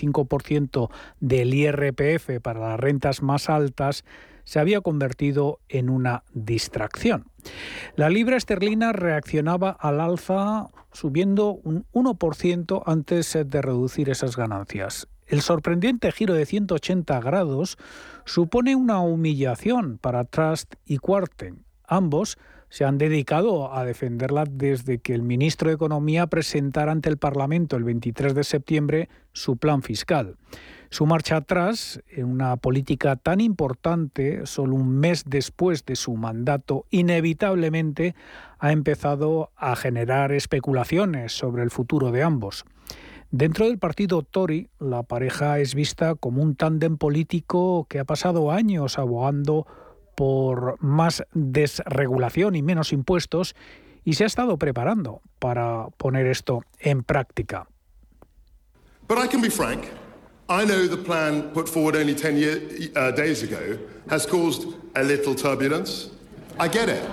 45% del IRPF para las rentas más altas se había convertido en una distracción. La libra esterlina reaccionaba al alza subiendo un 1% antes de reducir esas ganancias. El sorprendente giro de 180 grados supone una humillación para Truss y Kwarteng. Ambos se han dedicado a defenderla desde que el ministro de Economía presentara ante el Parlamento el 23 de septiembre su plan fiscal. Su marcha atrás en una política tan importante, solo un mes después de su mandato, inevitablemente ha empezado a generar especulaciones sobre el futuro de ambos. Dentro del partido Tory, la pareja es vista como un tándem político que ha pasado años abogando por más desregulación y menos impuestos, y se ha estado preparando para poner esto en práctica. But I can be frank. I know the plan put forward only 10 days ago has caused a little turbulence. I get it.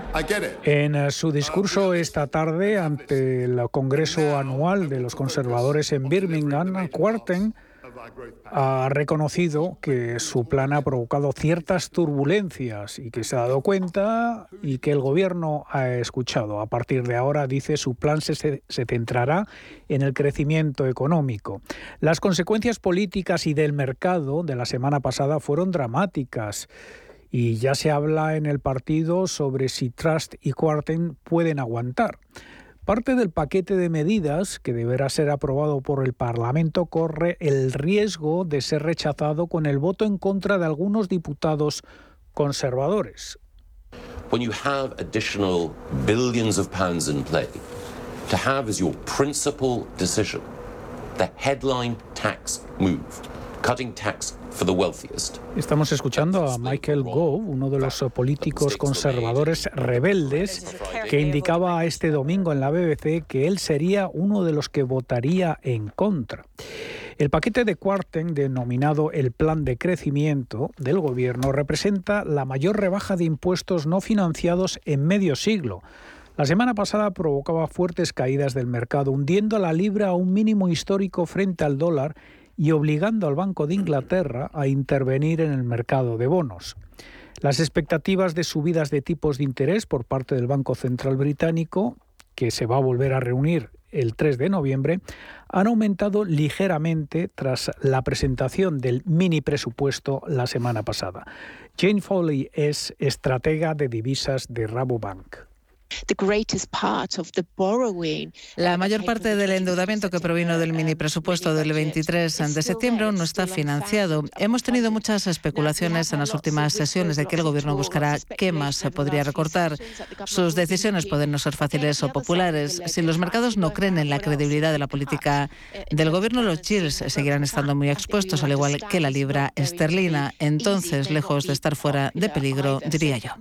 En su discurso esta tarde ante el Congreso Anual de los Conservadores en Birmingham, Kwarteng ha reconocido que su plan ha provocado ciertas turbulencias y que se ha dado cuenta y que el gobierno ha escuchado. A partir de ahora, dice, su plan se centrará en el crecimiento económico. Las consecuencias políticas y del mercado de la semana pasada fueron dramáticas y ya se habla en el partido sobre si Truss y Kwarteng pueden aguantar. Parte del paquete de medidas que deberá ser aprobado por el Parlamento corre el riesgo de ser rechazado con el voto en contra de algunos diputados conservadores. When you have additional billions of pounds in play, to have as your principal decision the headline tax move, cutting tax for the wealthiest. Estamos escuchando a Michael Gove, uno de los políticos conservadores rebeldes, que indicaba este domingo en la BBC que él sería uno de los que votaría en contra. El paquete de Kwarteng, denominado el Plan de Crecimiento del Gobierno, representa la mayor rebaja de impuestos no financiados en medio siglo. La semana pasada provocaba fuertes caídas del mercado, hundiendo a la libra a un mínimo histórico frente al dólar y obligando al Banco de Inglaterra a intervenir en el mercado de bonos. Las expectativas de subidas de tipos de interés por parte del Banco Central Británico, que se va a volver a reunir el 3 de noviembre, han aumentado ligeramente tras la presentación del mini presupuesto la semana pasada. Jane Foley es estratega de divisas de Rabobank. La mayor parte del endeudamiento que provino del mini presupuesto del 23 de septiembre aún no está financiado. Hemos tenido muchas especulaciones en las últimas sesiones de que el Gobierno buscará qué más se podría recortar. Sus decisiones pueden no ser fáciles o populares. Si los mercados no creen en la credibilidad de la política del Gobierno, los yields seguirán estando muy expuestos, al igual que la libra esterlina. Entonces, lejos de estar fuera de peligro, diría yo.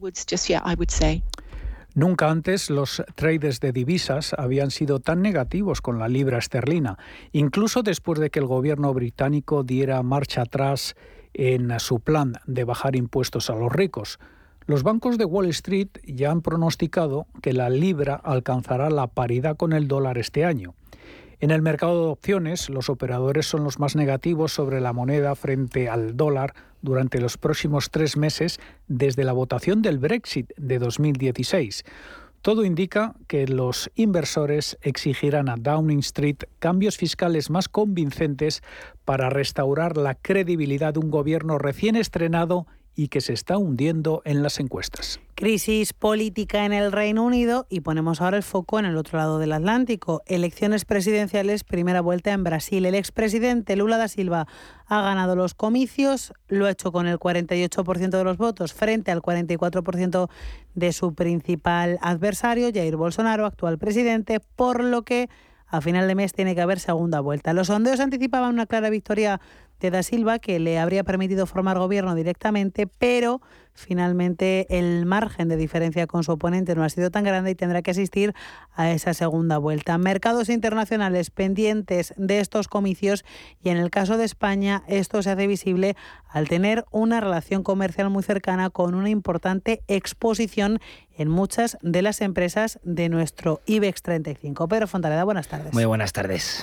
Nunca antes los traders de divisas habían sido tan negativos con la libra esterlina, incluso después de que el gobierno británico diera marcha atrás en su plan de bajar impuestos a los ricos. Los bancos de Wall Street ya han pronosticado que la libra alcanzará la paridad con el dólar este año. En el mercado de opciones, los operadores son los más negativos sobre la moneda frente al dólar durante los próximos 3 meses desde la votación del Brexit de 2016. Todo indica que los inversores exigirán a Downing Street cambios fiscales más convincentes para restaurar la credibilidad de un gobierno recién estrenado y que se está hundiendo en las encuestas. Crisis política en el Reino Unido y ponemos ahora el foco en el otro lado del Atlántico. Elecciones presidenciales, primera vuelta en Brasil. El expresidente Lula da Silva ha ganado los comicios, lo ha hecho con el 48% de los votos frente al 44% de su principal adversario, Jair Bolsonaro, actual presidente, por lo que a final de mes tiene que haber segunda vuelta. Los sondeos anticipaban una clara victoria de da Silva, que le habría permitido formar gobierno directamente, pero finalmente el margen de diferencia con su oponente no ha sido tan grande y tendrá que asistir a esa segunda vuelta. Mercados internacionales pendientes de estos comicios y en el caso de España esto se hace visible al tener una relación comercial muy cercana con una importante exposición en muchas de las empresas de nuestro IBEX 35. Pedro Fontaneda, buenas tardes. Muy buenas tardes.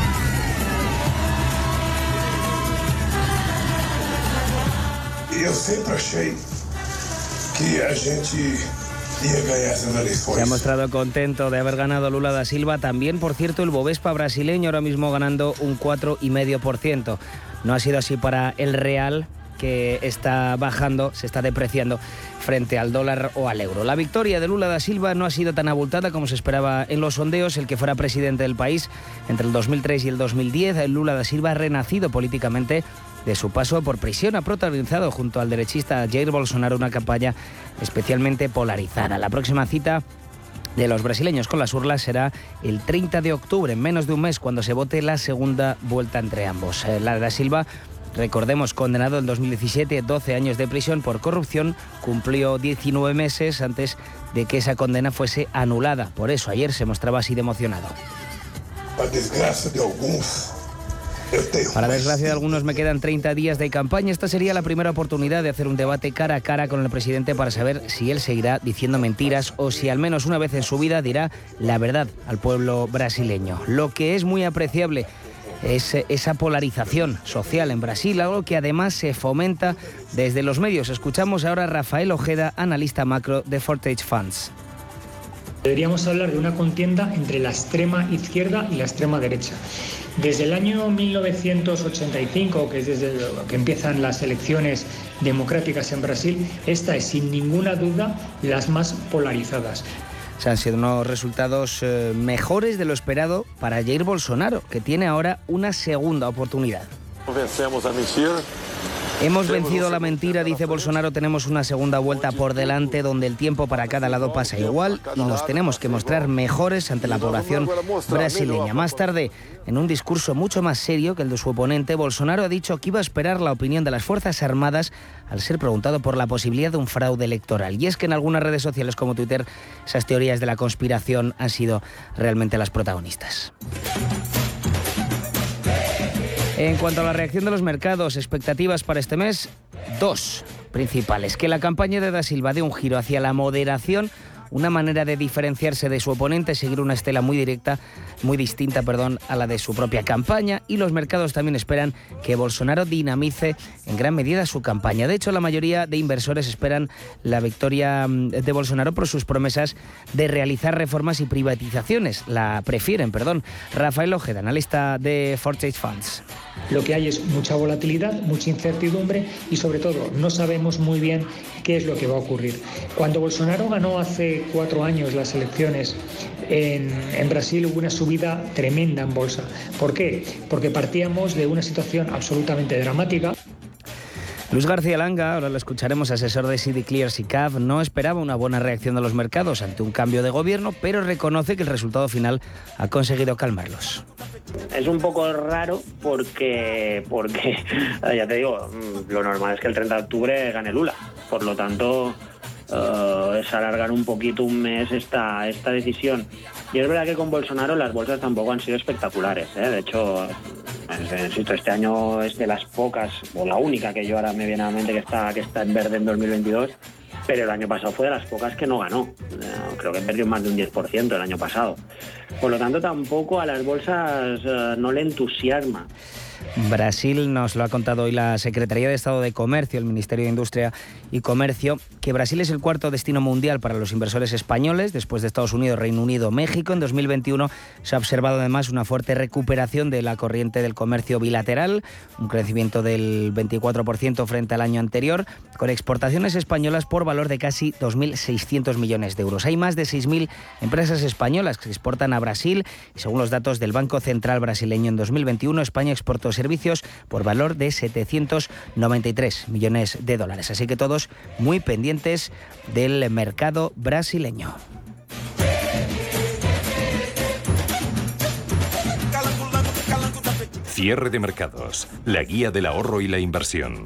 Eu sempre achei que a gente ia ganhar essas eleições. Se ha mostrado contento de haber ganado Lula da Silva. También, por cierto, el Bovespa brasileño, ahora mismo ganando un 4,5%. No ha sido así para el real, que está bajando, se está depreciando frente al dólar o al euro. La victoria de Lula da Silva no ha sido tan abultada como se esperaba en los sondeos. El que fuera presidente del país entre el 2003 y el 2010, Lula da Silva ha renacido políticamente de su paso por prisión. Ha protagonizado junto al derechista Jair Bolsonaro una campaña especialmente polarizada. La próxima cita de los brasileños con las urnas será el 30 de octubre, en menos de un mes, cuando se vote la segunda vuelta entre ambos. La da Silva, recordemos, condenado en 2017, 12 años de prisión por corrupción, cumplió 19 meses antes de que esa condena fuese anulada. Por eso ayer se mostraba así de emocionado. Para desgracia de algunos me quedan 30 días de campaña. Esta sería la primera oportunidad de hacer un debate cara a cara con el presidente para saber si él seguirá diciendo mentiras o si al menos una vez en su vida dirá la verdad al pueblo brasileño. Lo que es muy apreciable es esa polarización social en Brasil, algo que además se fomenta desde los medios. Escuchamos ahora a Rafael Ojeda, analista macro de Fortage Funds. Deberíamos hablar de una contienda entre la extrema izquierda y la extrema derecha. Desde el año 1985, que es desde que empiezan las elecciones democráticas en Brasil, esta es sin ninguna duda las más polarizadas. Se han sido unos resultados mejores de lo esperado para Jair Bolsonaro, que tiene ahora una segunda oportunidad. Vencemos a mentir. Hemos vencido la mentira, dice Bolsonaro, tenemos una segunda vuelta por delante donde el tiempo para cada lado pasa igual y nos tenemos que mostrar mejores ante la población brasileña. Más tarde, en un discurso mucho más serio que el de su oponente, Bolsonaro ha dicho que iba a esperar la opinión de las Fuerzas Armadas al ser preguntado por la posibilidad de un fraude electoral. Y es que en algunas redes sociales como Twitter, esas teorías de la conspiración han sido realmente las protagonistas. En cuanto a la reacción de los mercados, expectativas para este mes, dos principales. Que la campaña de da Silva dé un giro hacia la moderación, una manera de diferenciarse de su oponente, seguir una estela muy distinta a la de su propia campaña, y los mercados también esperan que Bolsonaro dinamice en gran medida su campaña. De hecho, la mayoría de inversores esperan la victoria de Bolsonaro por sus promesas de realizar reformas y privatizaciones. La prefieren. Rafael Ojeda, analista de Fortage Funds. Lo que hay es mucha volatilidad, mucha incertidumbre y sobre todo no sabemos muy bien qué es lo que va a ocurrir. Cuando Bolsonaro ganó hace 4 años las elecciones en Brasil, hubo una subida tremenda en bolsa. ¿Por qué? Porque partíamos de una situación absolutamente dramática. Luis García Langa, ahora lo escucharemos, asesor de CD Clear SICAV, no esperaba una buena reacción de los mercados ante un cambio de gobierno, pero reconoce que el resultado final ha conseguido calmarlos. Es un poco raro porque ya te digo, lo normal es que el 30 de octubre gane Lula. Por lo tanto, es alargar un poquito, un mes, esta decisión. Y es verdad que con Bolsonaro las bolsas tampoco han sido espectaculares, ¿eh? De hecho, insisto, este año es de las pocas, o la única que yo ahora me viene a la mente que está en verde en 2022, pero el año pasado fue de las pocas que no ganó. Creo que perdió más de un 10% el año pasado. Por lo tanto, tampoco a las bolsas no le entusiasma. Brasil, nos lo ha contado hoy la Secretaría de Estado de Comercio, el Ministerio de Industria y Comercio, que Brasil es el cuarto destino mundial para los inversores españoles, después de Estados Unidos, Reino Unido, México. En 2021 se ha observado además una fuerte recuperación de la corriente del comercio bilateral, un crecimiento del 24% frente al año anterior, con exportaciones españolas por valor de casi 2.600 millones de euros. Hay más de 6.000 empresas españolas que exportan a Brasil y según los datos del Banco Central brasileño, en 2021 España exportó servicios por valor de 793 millones de dólares. Así que todos muy pendientes del mercado brasileño. Cierre de mercados, la guía del ahorro y la inversión.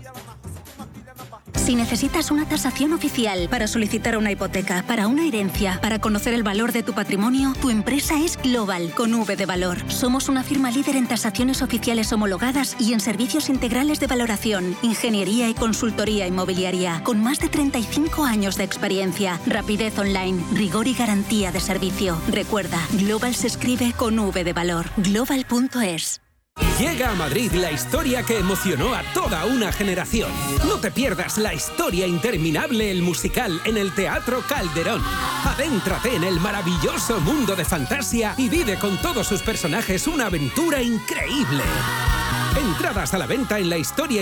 Si necesitas una tasación oficial para solicitar una hipoteca, para una herencia, para conocer el valor de tu patrimonio, tu empresa es Global, con V de valor. Somos una firma líder en tasaciones oficiales homologadas y en servicios integrales de valoración, ingeniería y consultoría inmobiliaria, con más de 35 años de experiencia, rapidez online, rigor y garantía de servicio. Recuerda, Global se escribe con V de valor. Global.es. Llega a Madrid la historia que emocionó a toda una generación. No te pierdas La historia interminable, el musical, en el Teatro Calderón. Adéntrate en el maravilloso mundo de fantasía y vive con todos sus personajes una aventura increíble. Entradas a la venta en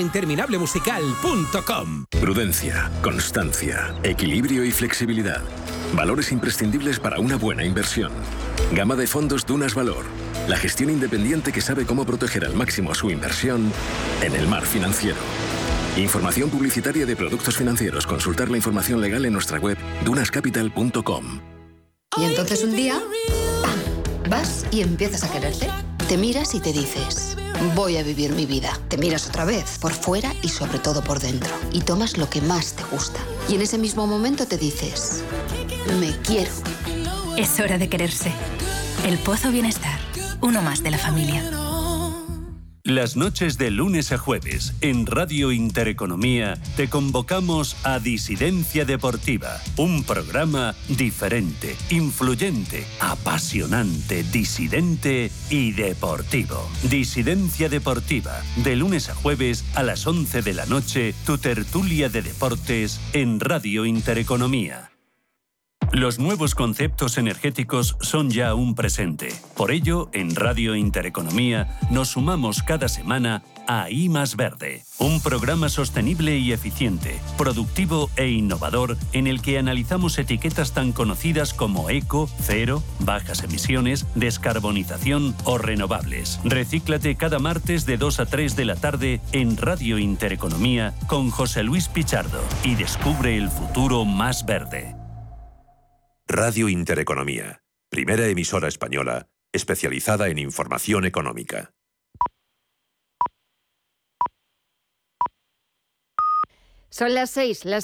lahistoriainterminablemusical.com. Prudencia, constancia, equilibrio y flexibilidad. Valores imprescindibles para una buena inversión. Gama de fondos Dunas Valor. La gestión independiente que sabe cómo proteger al máximo su inversión en el mar financiero. Información publicitaria de productos financieros. Consultar la información legal en nuestra web dunascapital.com. Y entonces un día, ¡pam!, vas y empiezas a quererte. Te miras y te dices, voy a vivir mi vida. Te miras otra vez, por fuera y sobre todo por dentro. Y tomas lo que más te gusta. Y en ese mismo momento te dices, me quiero. Es hora de quererse. El Pozo Bienestar, uno más de la familia. Las noches de lunes a jueves en Radio Intereconomía te convocamos a Disidencia Deportiva, un programa diferente, influyente, apasionante, disidente y deportivo. Disidencia Deportiva, de lunes a jueves a las 11 de la noche, tu tertulia de deportes en Radio Intereconomía. Los nuevos conceptos energéticos son ya un presente. Por ello, en Radio Intereconomía nos sumamos cada semana a I Más Verde, un programa sostenible y eficiente, productivo e innovador en el que analizamos etiquetas tan conocidas como eco, cero, bajas emisiones, descarbonización o renovables. Recíclate cada martes de 2 a 3 de la tarde en Radio Intereconomía con José Luis Pichardo y descubre el futuro más verde. Radio Intereconomía, primera emisora española especializada en información económica. Son las 6, las